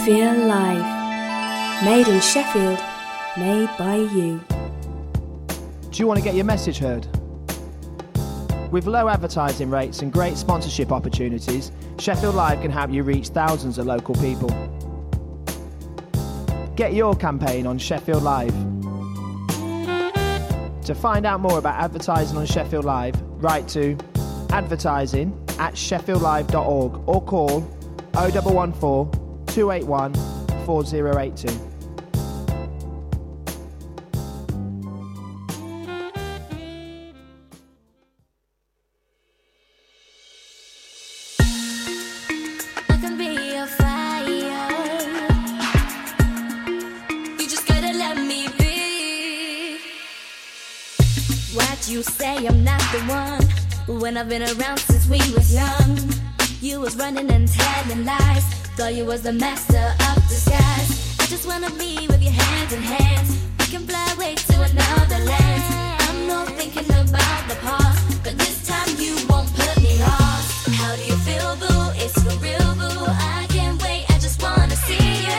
Feel Live. Made in Sheffield. Made by you. Do you want to get your message heard? With low advertising rates and great sponsorship opportunities, Sheffield Live can help you reach thousands of local people. Get your campaign on Sheffield Live. To find out more about advertising on Sheffield Live, write to advertising@sheffieldlive.org or call 0114 281 4082. You say I'm not the one, but when I've been around since we was young, you was running and telling lies, thought you was the master of disguise. I just wanna be with your hand in hand, we can fly away to another land. I'm not thinking about the past, but this time you won't put me lost. How do you feel, boo? It's for real, boo. I can't wait, I just wanna see you.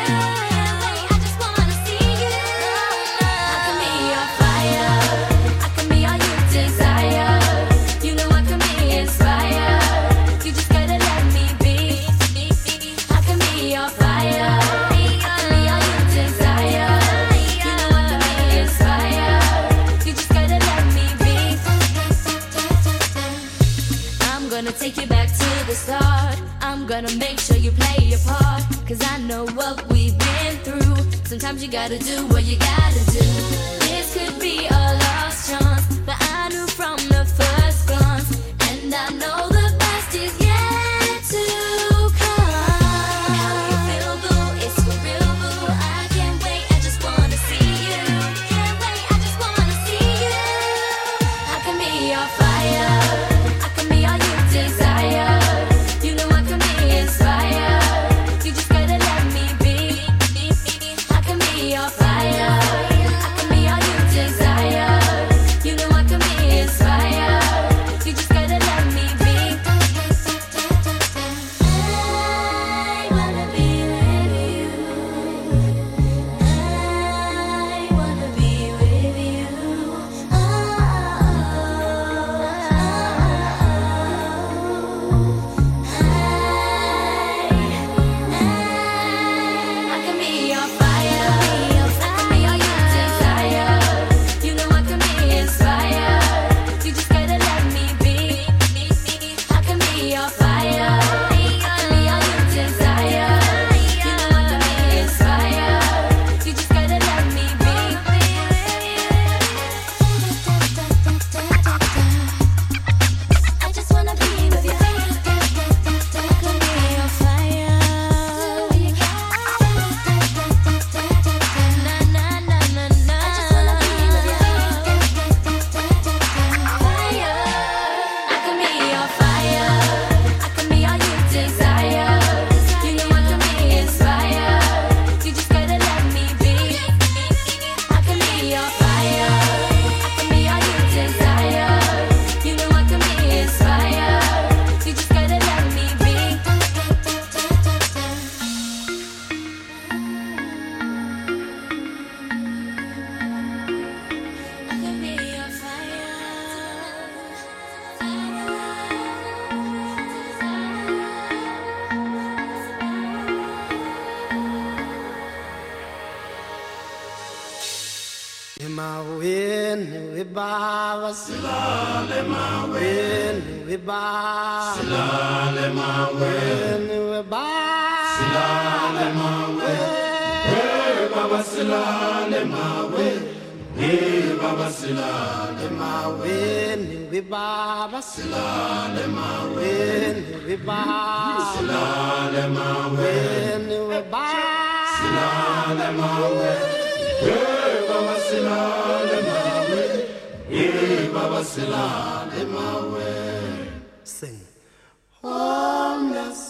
Take you back to the start. I'm gonna make sure you play your part, cause I know what we've been through. Sometimes you gotta do what you gotta do. This could be a lost chance, but I knew from the first glance, and I know the best is yet to come. How do you feel, boo? It's for real, boo. I can't wait, I just wanna see you. Can't wait, I just wanna see you. I can be your fire, I can be all you desire. You know I can be inspired. You just gotta let me be. I can be your fire, I can be all you desire. You know I can be inspired. You just gotta let me be. I wanna be with you. I wanna be with you. Sing. Homeless,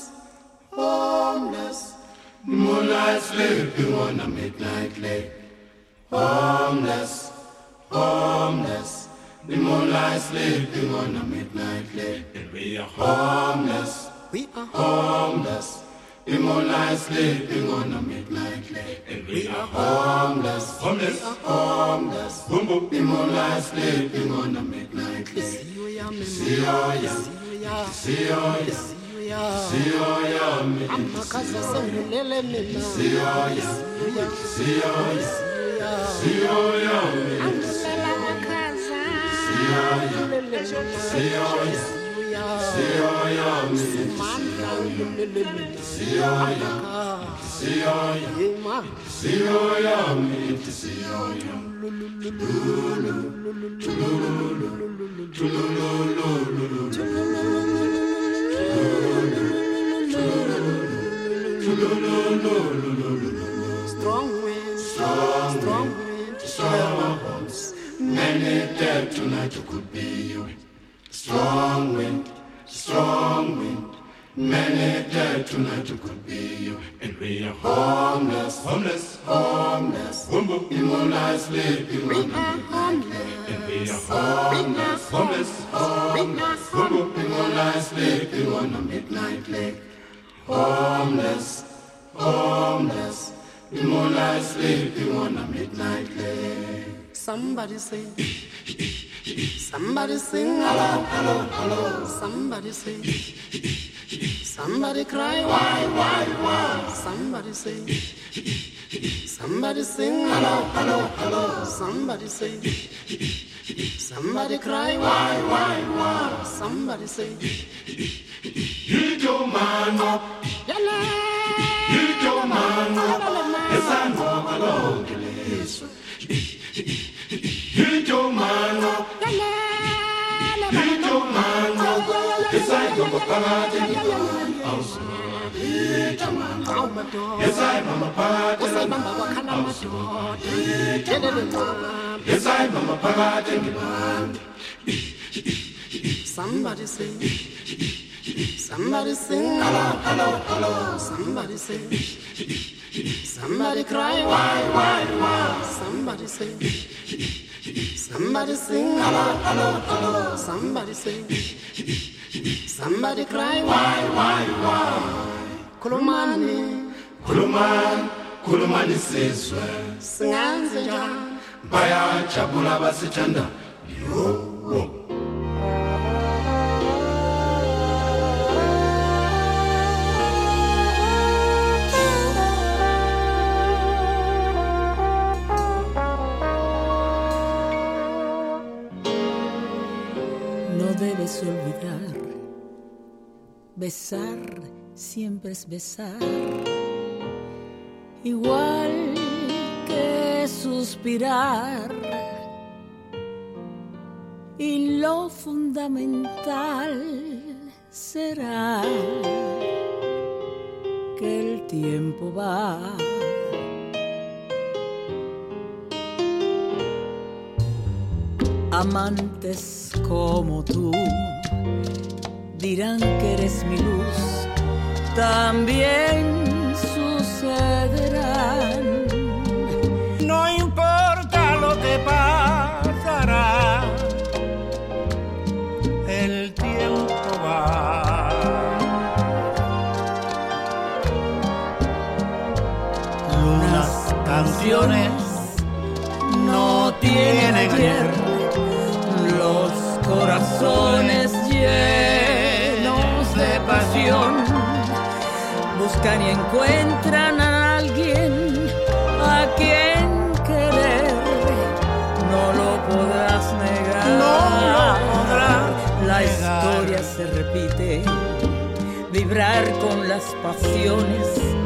homeless, moonlight sleeping on a midnight lake. Homeless, homeless, the moonlight sleeping on a midnight lake. And we are homeless, we are homeless. The moonlight sleeping on a midnight lake. And we are homeless, homeless, homeless. Boom, boom. The moonlight sleeping on a midnight lake. See ya, see ya, see ya, amakaza sengilele mina. See ya, see ya, angilela makaza. See strong wind, strong wind, strong winds. Many dead tonight who could be you. Strong wind, many dead tonight who could be you. And we are homeless, homeless, homeless. Boom, boom, in moonlight sleeping. We are homeless. And we are homeless, homeless, homeless. Boom, boom, in moonlight sleeping on a midnight lake. Homeless, homeless. In moonlight sleeping on a midnight lake. Somebody sing. Somebody sing, hello, hello, hello. Somebody sing. Somebody cry, why? Somebody sing. Somebody sing, hello, hello, hello. Somebody sing. Somebody cry, why? Somebody sing. You don't man up. You don't man up. Yes, I know alone. You don't man up. You don't man up. Yes, I know a party. Yes, I'm a party. Yes, I'm a party. Somebody sing. Somebody sing. Hello, hello, hello. Somebody sing. Somebody cry, why? Somebody sing. Somebody sing, hello, hello, hello. Somebody sing. Somebody cry, why? Kulumani, kulumani siswe. Singanze njani, baya chabula basitanda. Yo. Debes olvidar, besar siempre es besar, igual que suspirar, y lo fundamental será que el tiempo va. Amantes como tú dirán que eres mi luz, también sucederán. No importa lo que pasará, el tiempo va. Unas canciones no tienen ayer, los corazones llenos de pasión buscan y encuentran a alguien a quien querer. No lo podrás negar, la historia se repite, vibrar con las pasiones,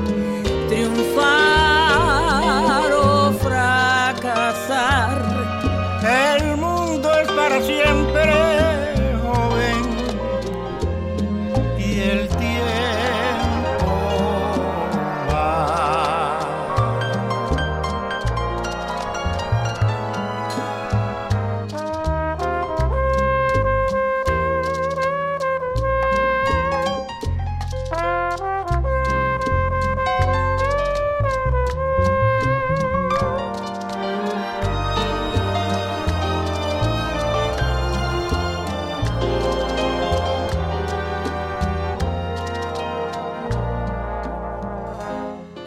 triunfar o fracasar. El mundo es para siempre joven y el tiempo va.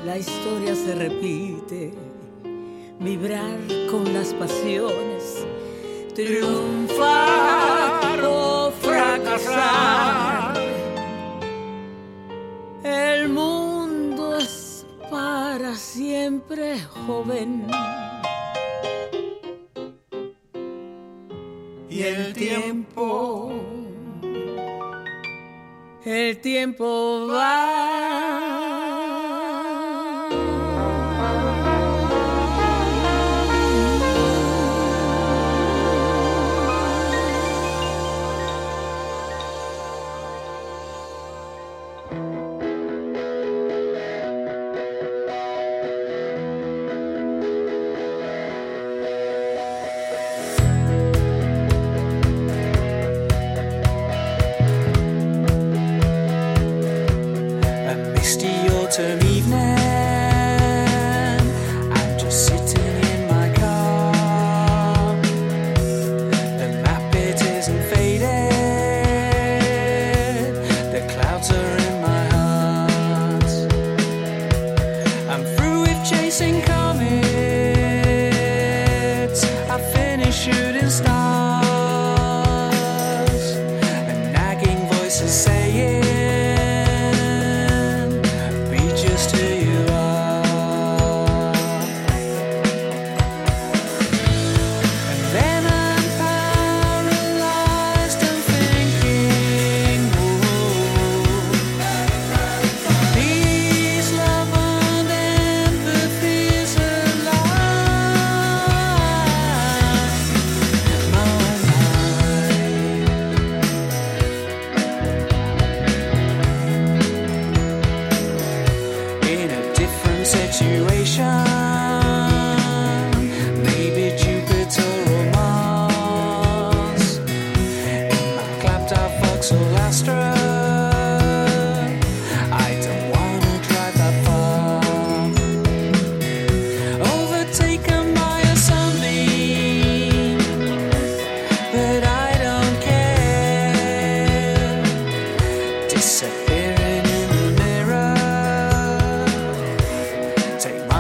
la historia se repite, vibrar con las pasiones, triunfar o fracasar. El mundo es para siempre joven y el tiempo va. Autumn evening, I'm just sitting in my car. The map, it isn't faded, the clouds are in my heart. I'm through with chasing comets, I finished shooting stars, and nagging voices saying disappearing in the mirror. Take my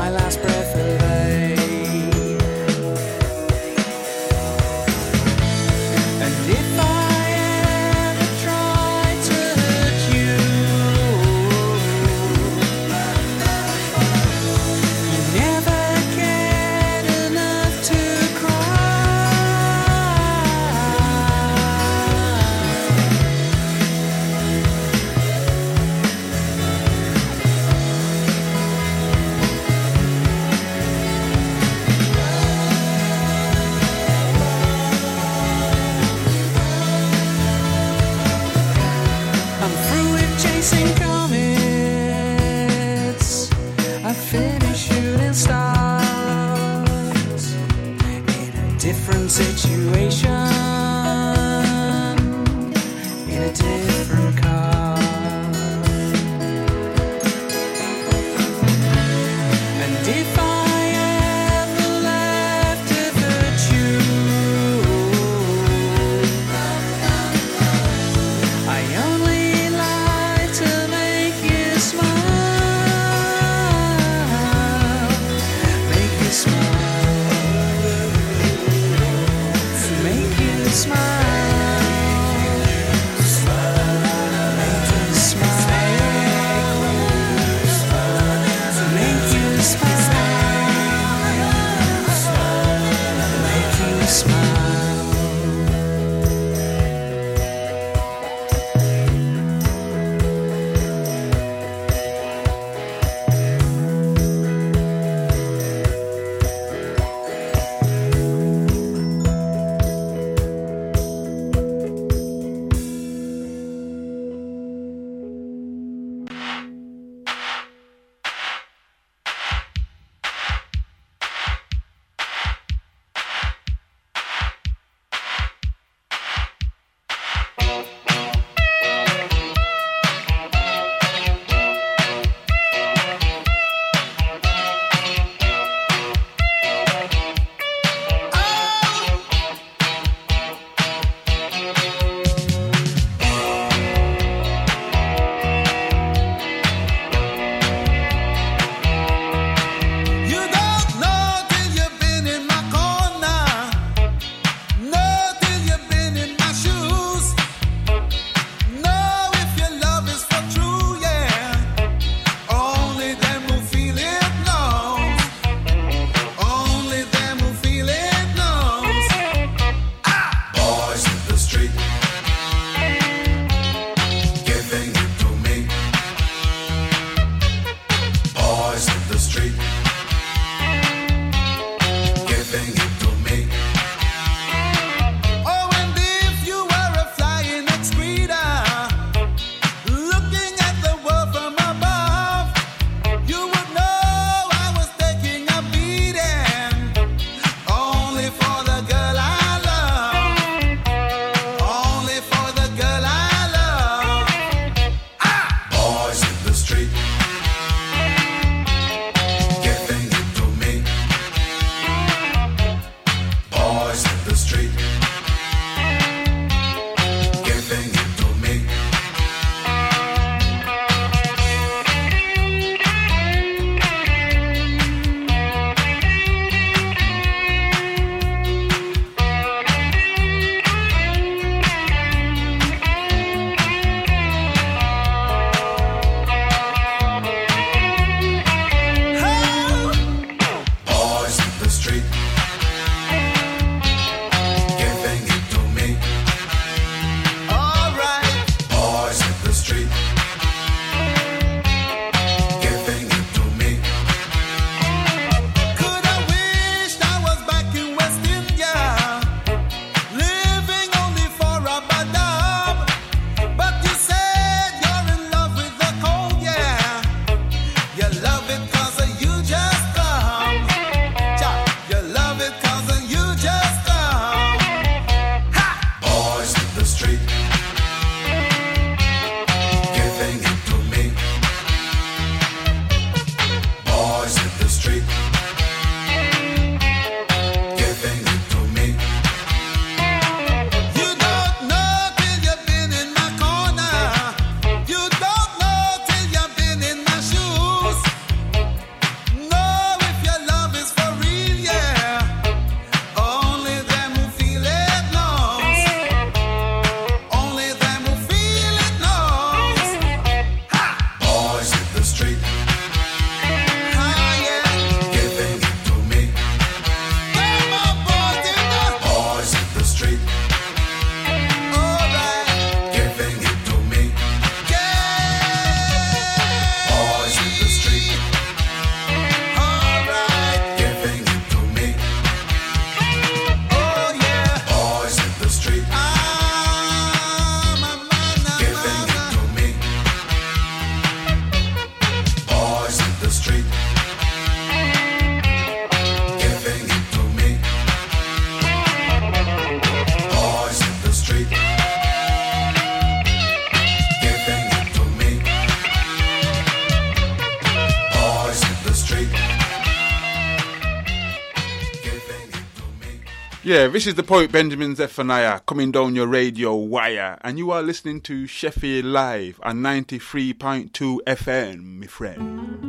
Yeah, this is the poet Benjamin Zephaniah coming down your radio wire, and you are listening to Sheffield Live on 93.2 FM, my friend.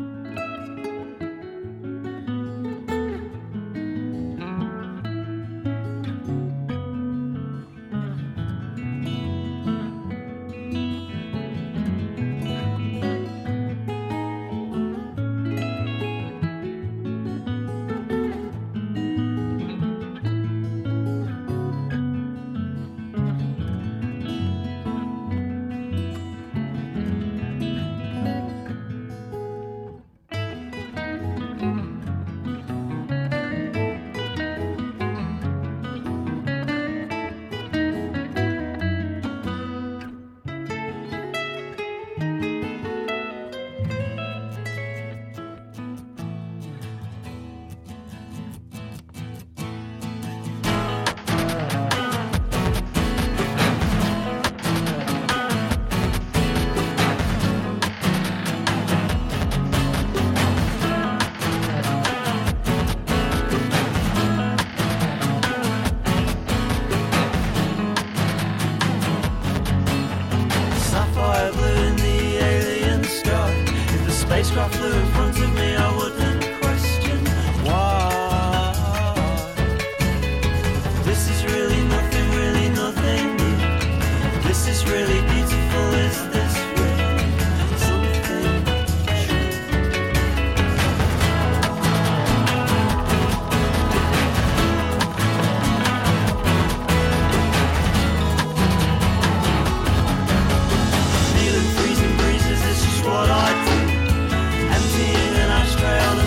Spacecraft flew in front of me, I wouldn't question why. This is really nothing new. This is really beautiful, is this really something true? Feeling freezing breezes is just what I do. Emptying an ashtray on the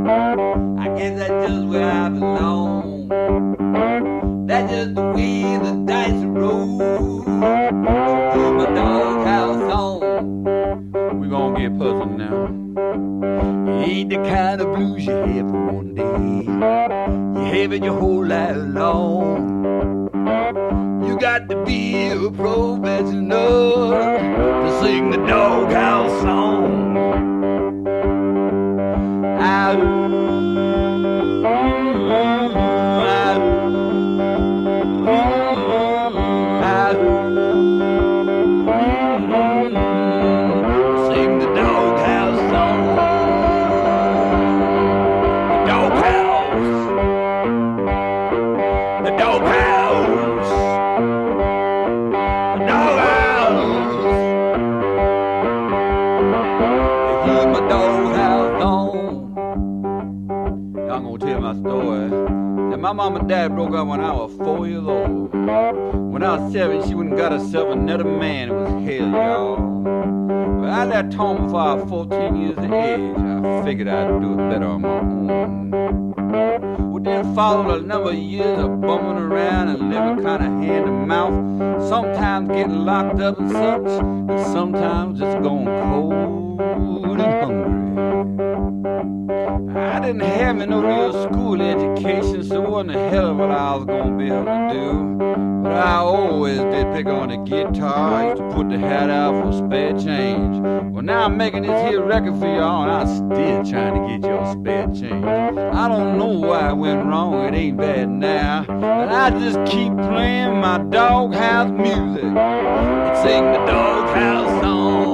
I guess that's just where I belong. That's just the way the dice roll. So put my doghouse on. We gonna get puzzled now. It ain't the kind of blues you have for one day. You have it your whole life long. You got to be a professional to sing the doghouse song. Sing the doghouse song. The doghouse. The doghouse. They keep my doghouse on. I'm gonna tell my story. That my mom and dad broke up when I was 4 years old. When I was 7, she went and got herself another man. It was hell, y'all. But I left home before I was 14 years of age. I figured I'd do it better on my own. Well, then followed a number of years of bumming around and living kind of hand to mouth. Sometimes getting locked up and such, and sometimes just going cold and hungry. I didn't have me no real school education, so it wasn't a hell of what I was gonna be able to do. But I always did pick on the guitar. I used to put the hat out for spare change. Well, now I'm making this here record for y'all, and I'm still trying to get y'all spare change. I don't know why it went wrong, it ain't bad now. But I just keep playing my doghouse music and sing the doghouse song.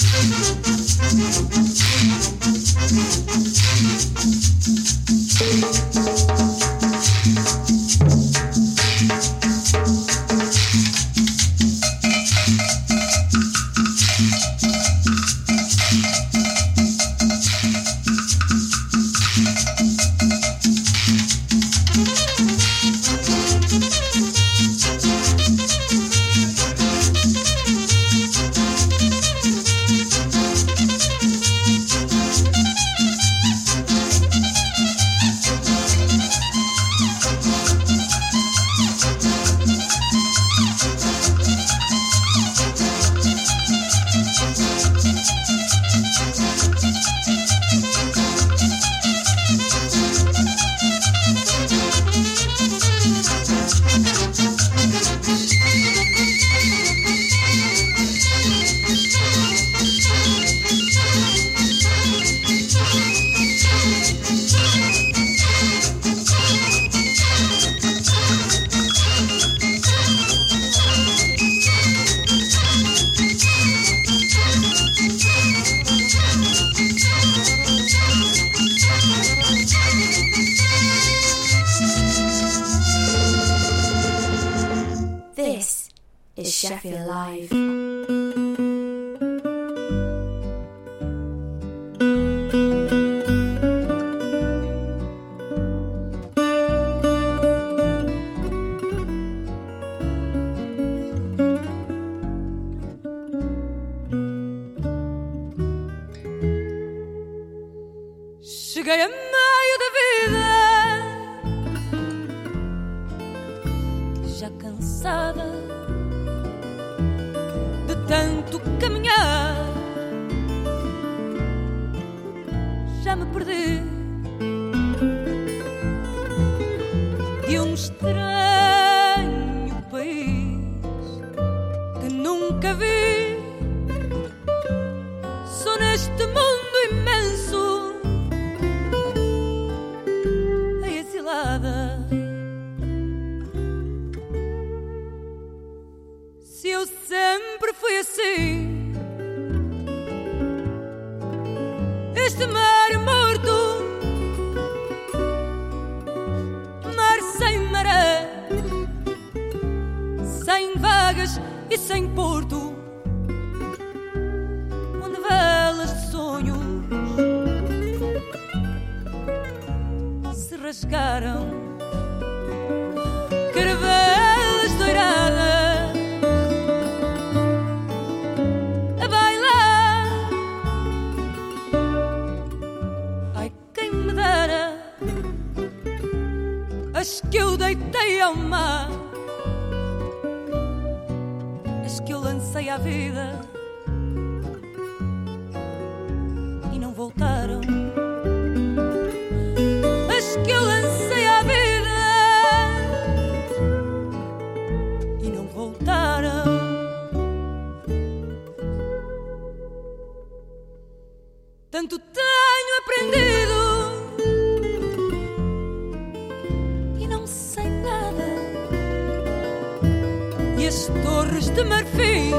Sheffield Live. Cheguei a meio da vida, já cansada de tanto caminhar, já me perdi de um estranho país que nunca vi. Sou neste mundo imenso a exilada. Se eu sempre fui assim, este mar morto, mar sem maré, sem vagas e sem porto, onde velas de sonhos se rasgaram, caravelas doiradas a bailar. Ai, quem me dera as que eu deitei ao mar, as que eu lancei à vida e não voltaram, as que eu lancei à vida e não voltaram. Tanto tenho aprendido e não sei nada, e as torres de marfim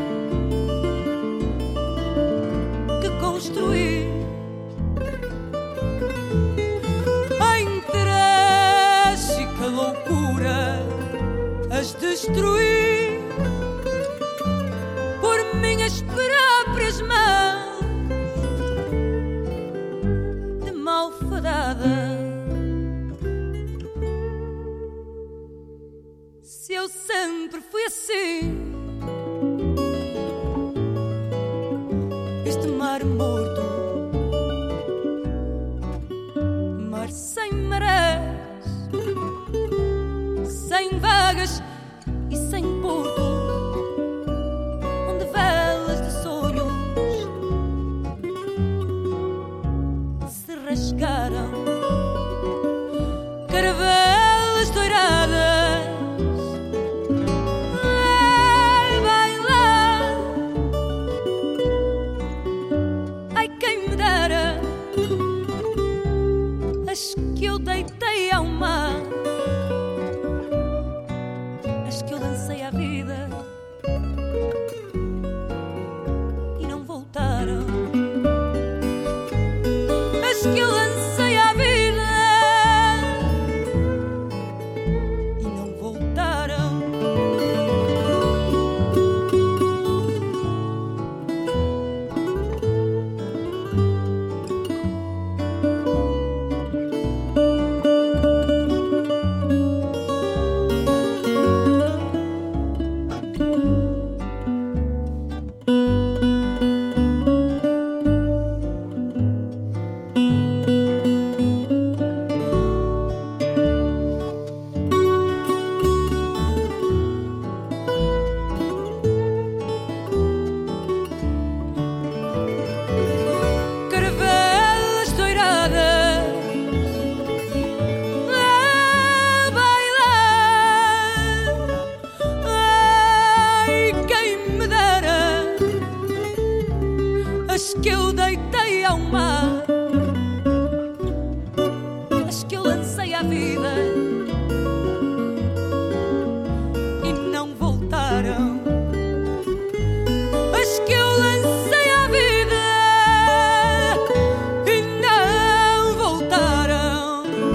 que construí em trágica loucura as destruí por minhas próprias mãos de malfadada. Se eu sempre fui assim, este mar morto, mar sem marés, sem vagas e sem porto, onde velas de sonhos se rasgaram, caravelas doiradas a bailar. Ai, As que eu deitei ao mar, as que eu lancei à vida e não voltaram, as que eu lancei à vida e não voltaram.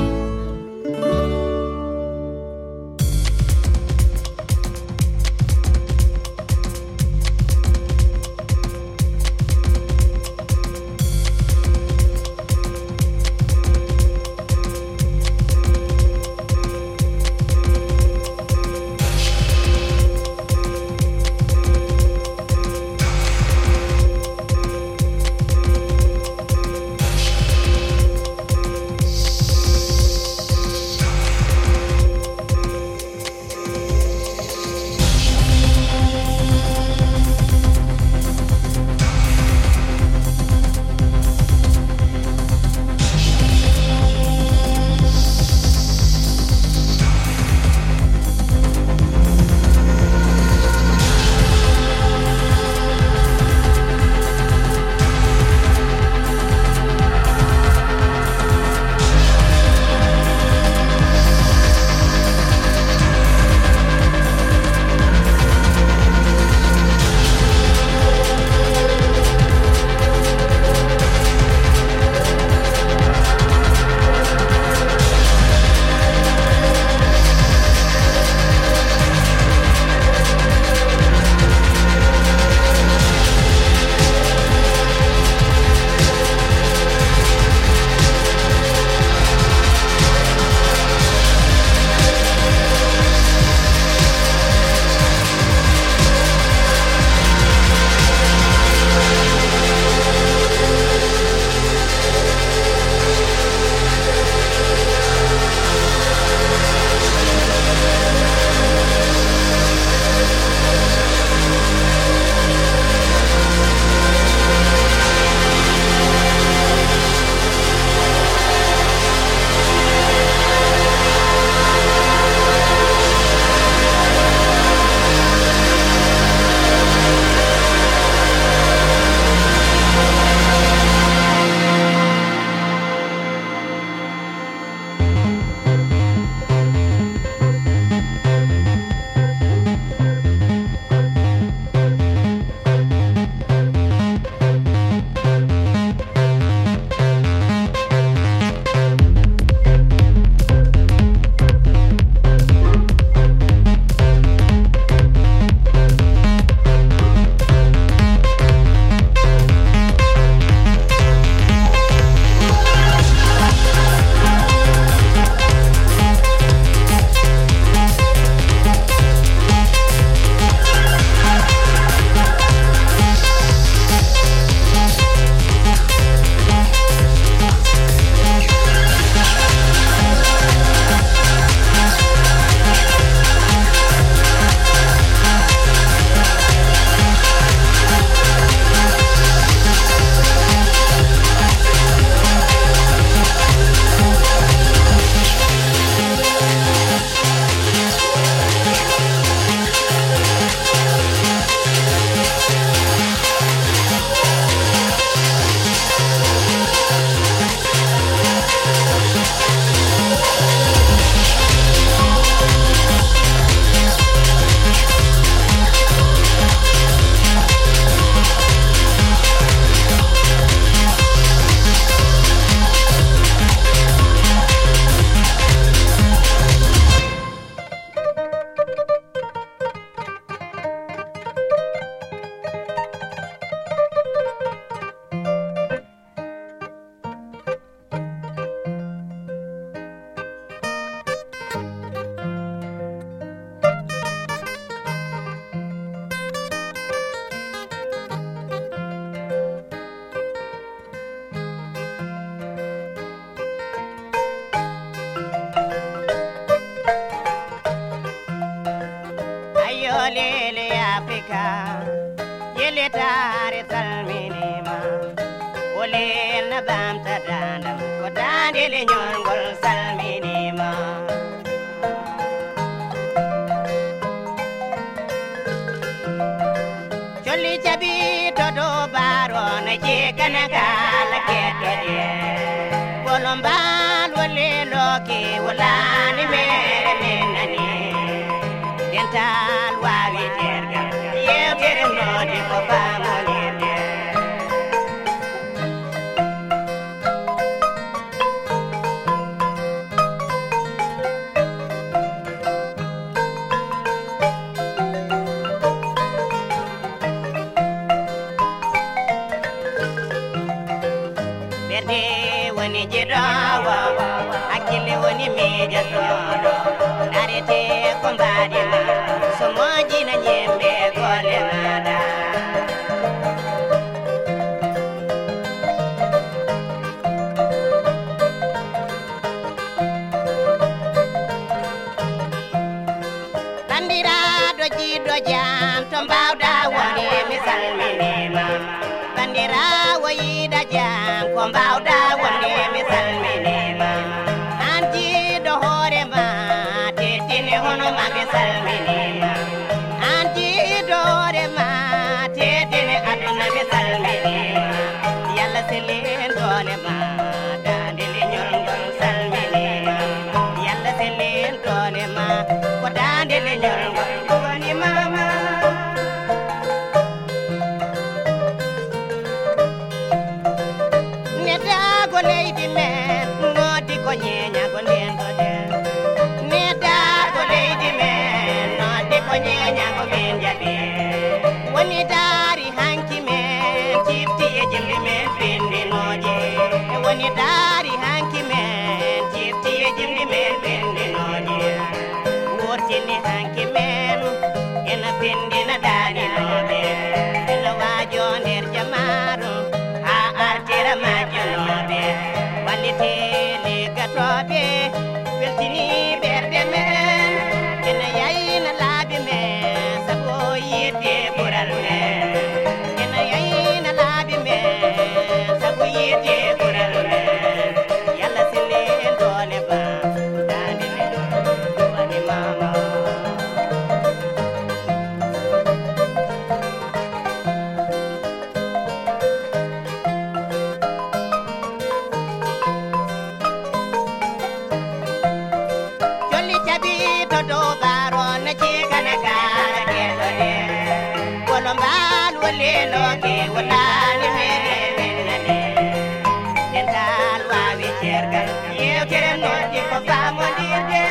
letare salminima olel na bamta dandam ko dandele nyongol salminima jolli jabi todo baro na ci kanakala keto je bolombal wale loki walani mere minani dental wawi terga yewtere nodi ko famolirde woni jirawa hakile woni meja todo narete ko mbadima so moji na nyembe gole nada bandira do jido jam to mbawda woni misalminima bandira woyida jam ko mbawda woni misalminima anti do hore ma tetine hono ma misalminima anti do hore ma tetine aduna misalminima yalla selen dole ma dandele nyorngol salminima yalla selen dole ma ko dandele nyorngol woni mama lady man ngodi ko nyenya ko ndendo de neda ko lady man ngodi ko nyenya ko benja be woni dari hanki men tifti e jimbi men pindi noje woni dari hanki men tifti e jimbi men pindi noje wortini hanki men ena pindi na dari nobe ena wajo nder jamaru ha artira majunobe walitele gatobe weltini berde men ena yayina labi men sabo yete bural men ena yayina labi men sabo yete bural men yalla sele dole ba dande me wani mama do baron ci kanakala keto de bolombal wale loki walani mere minane dental wawi cergal yewtere nodi ko famodirde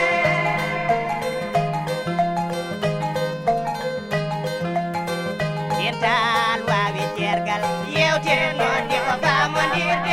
dental wawi cergal yewtere nodi ko famodirde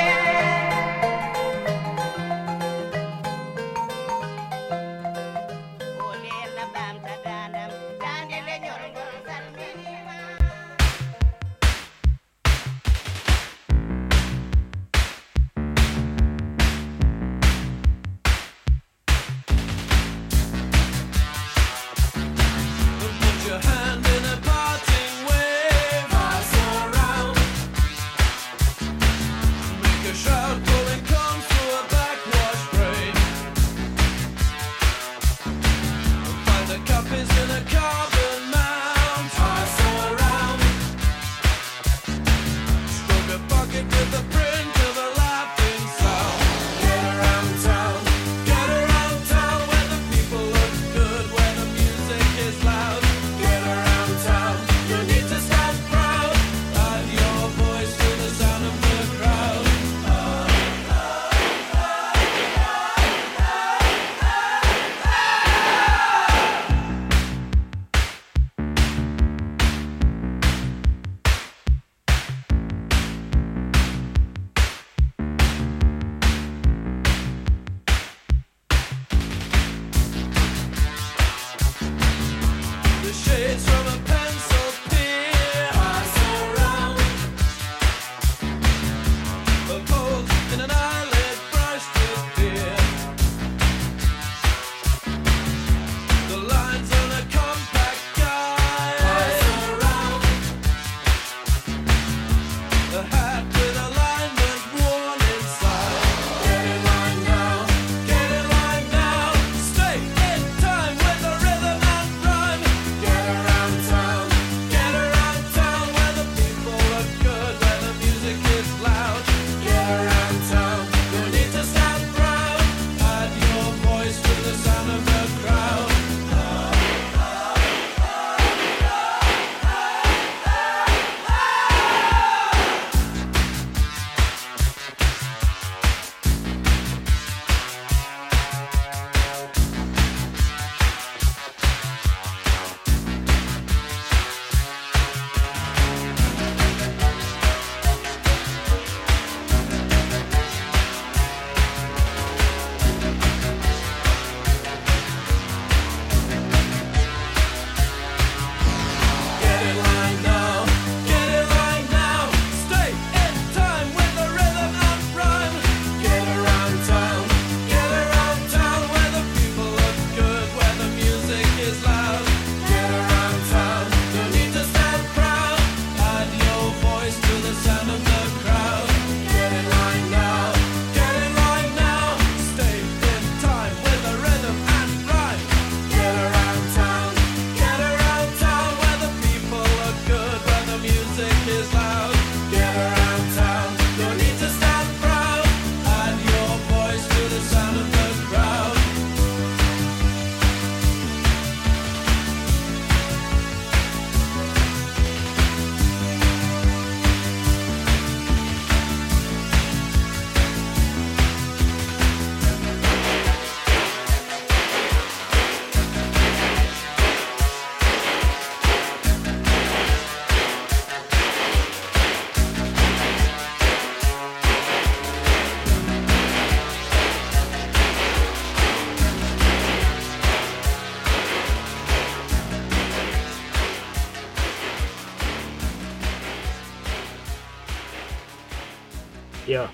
Yeah.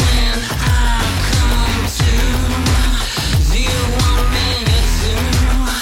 Do you want me to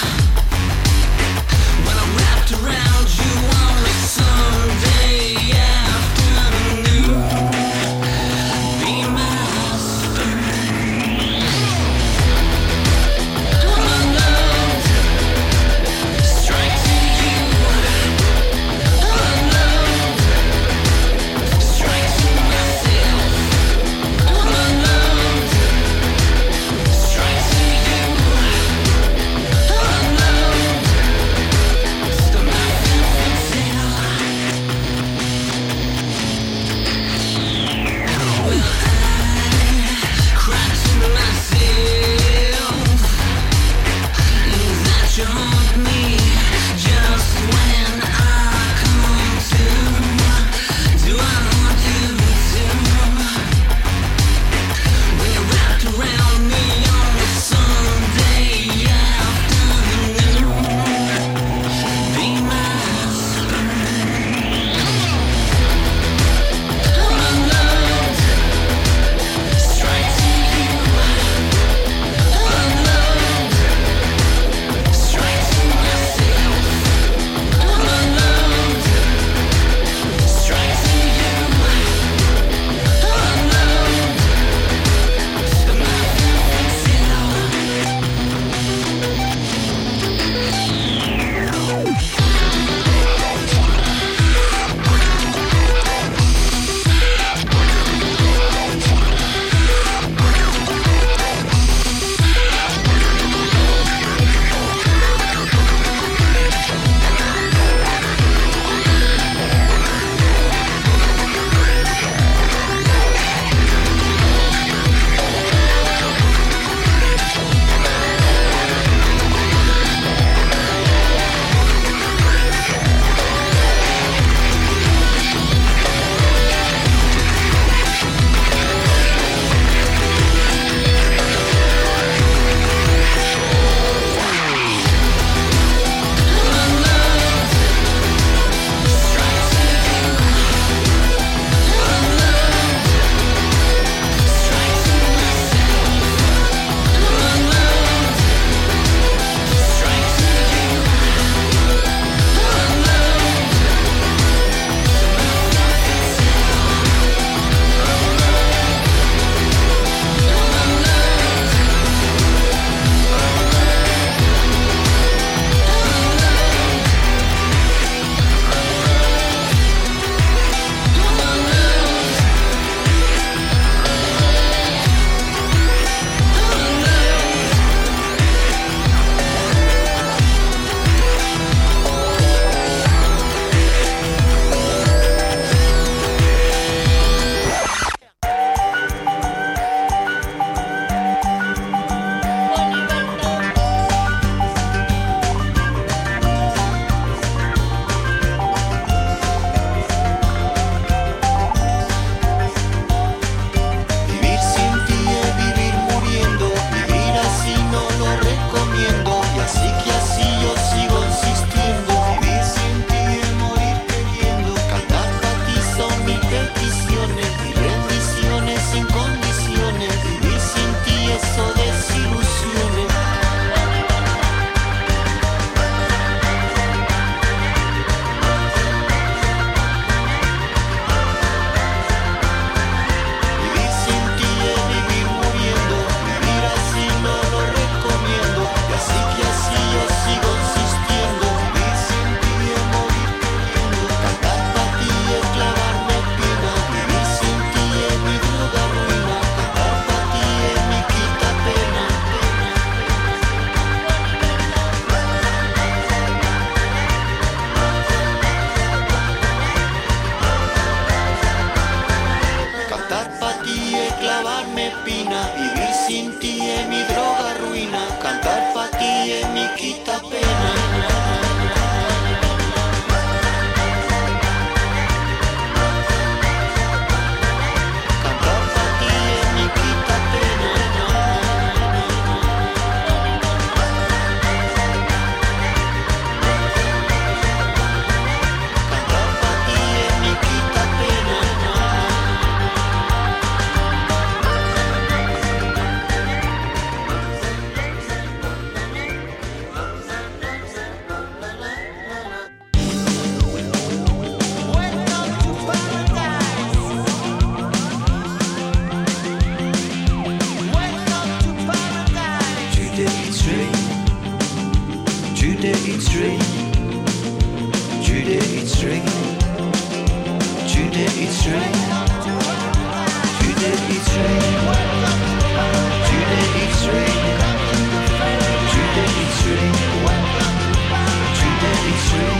rain. Today it's rain. Today it's rain. Today it's rain. Today it's rain. Today it's rain. Today it's rain. Today it's rain.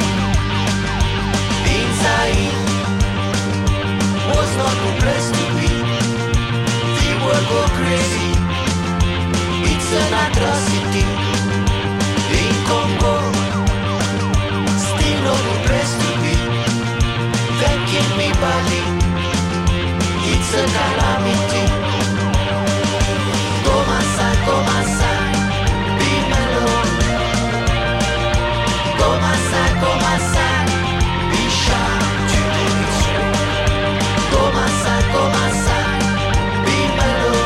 Inside was not the place to be. The world go crazy. It's an atrocity. In Congo, still not the place to be. They kill me body. It's a calamity. Comasa, be mellow. Comasa, be shy. Today it's rain. Comasa, be mellow.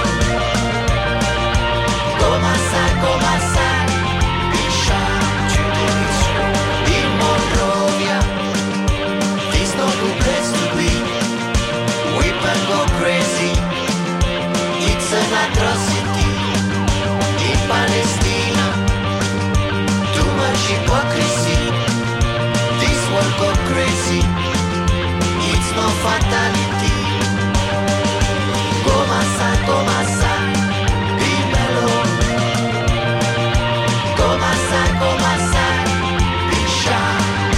Comasa, be shy. Today it's rain. In Monrovia, there's no good place to be. Women go crazy. It's an atrocity. In Palestina, too much hypocrisy. This world go crazy. It's no fatality. Comasa, be mellow. Comasa, be shy.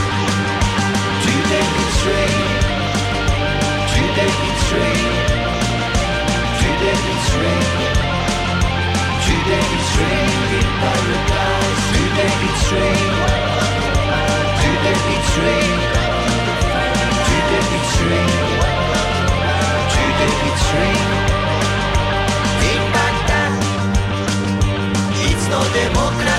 Today it's rain. Today it's rain. Today it's rain. Today it's rain in paradise. Today it's rain. Today it's rain. Today it's rain. Today it's rain. In Baghdad, it's no democracy.